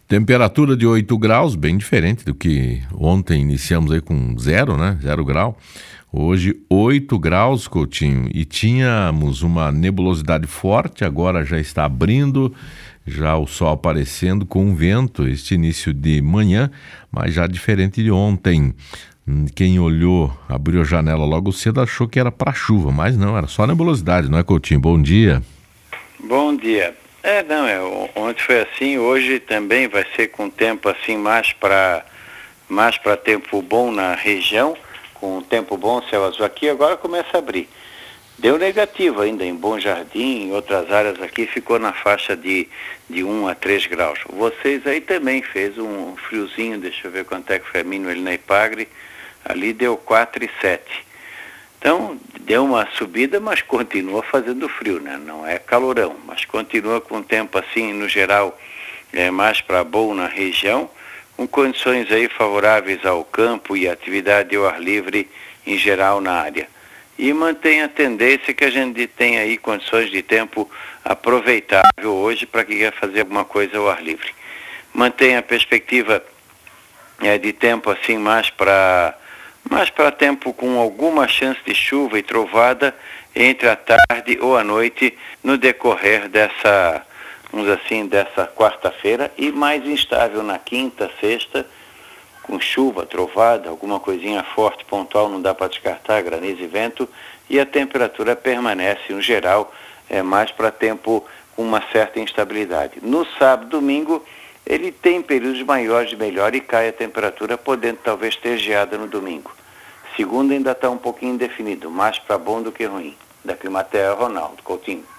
Temperatura de 8 graus, bem diferente do que ontem iniciamos aí com 0, né? 0 grau. Hoje 8 graus, Coutinho, e tínhamos uma nebulosidade forte, agora já está abrindo, já o sol aparecendo com vento, este início de manhã, mas já diferente de ontem. Quem olhou, abriu a janela logo cedo, achou que era para chuva, mas não, era só nebulosidade, não é, Coutinho? Bom dia. Bom dia. Ontem foi assim, hoje também vai ser com tempo assim mais para tempo bom na região, com tempo bom, céu azul aqui, agora começa a abrir. Deu negativo ainda em Bom Jardim, em outras áreas aqui ficou na faixa de 1 a 3 graus. Vocês aí também fez um friozinho, deixa eu ver quanto é que foi a mínima ali na Ipagre, ali deu 4,7. Então, deu uma subida, mas continua fazendo frio, né? Não é calorão, mas continua com tempo assim, no geral, mais para bom na região, com condições aí favoráveis ao campo e atividade ao ar livre em geral na área. E mantém a tendência que a gente tem aí condições de tempo aproveitável hoje para quem quer fazer alguma coisa ao ar livre. Mantém a perspectiva de tempo assim mais para tempo com alguma chance de chuva e trovada entre a tarde ou a noite no decorrer dessa quarta-feira, e mais instável na quinta, sexta, com chuva, trovada, alguma coisinha forte, pontual, não dá para descartar, granizo e vento, e a temperatura permanece, no geral, mais para tempo com uma certa instabilidade. No sábado, domingo, ele tem períodos maiores de melhora e cai a temperatura, podendo talvez ter geada no domingo. Segunda ainda está um pouquinho indefinido, mais para bom do que ruim. Da Climaterra, Ronaldo Coutinho.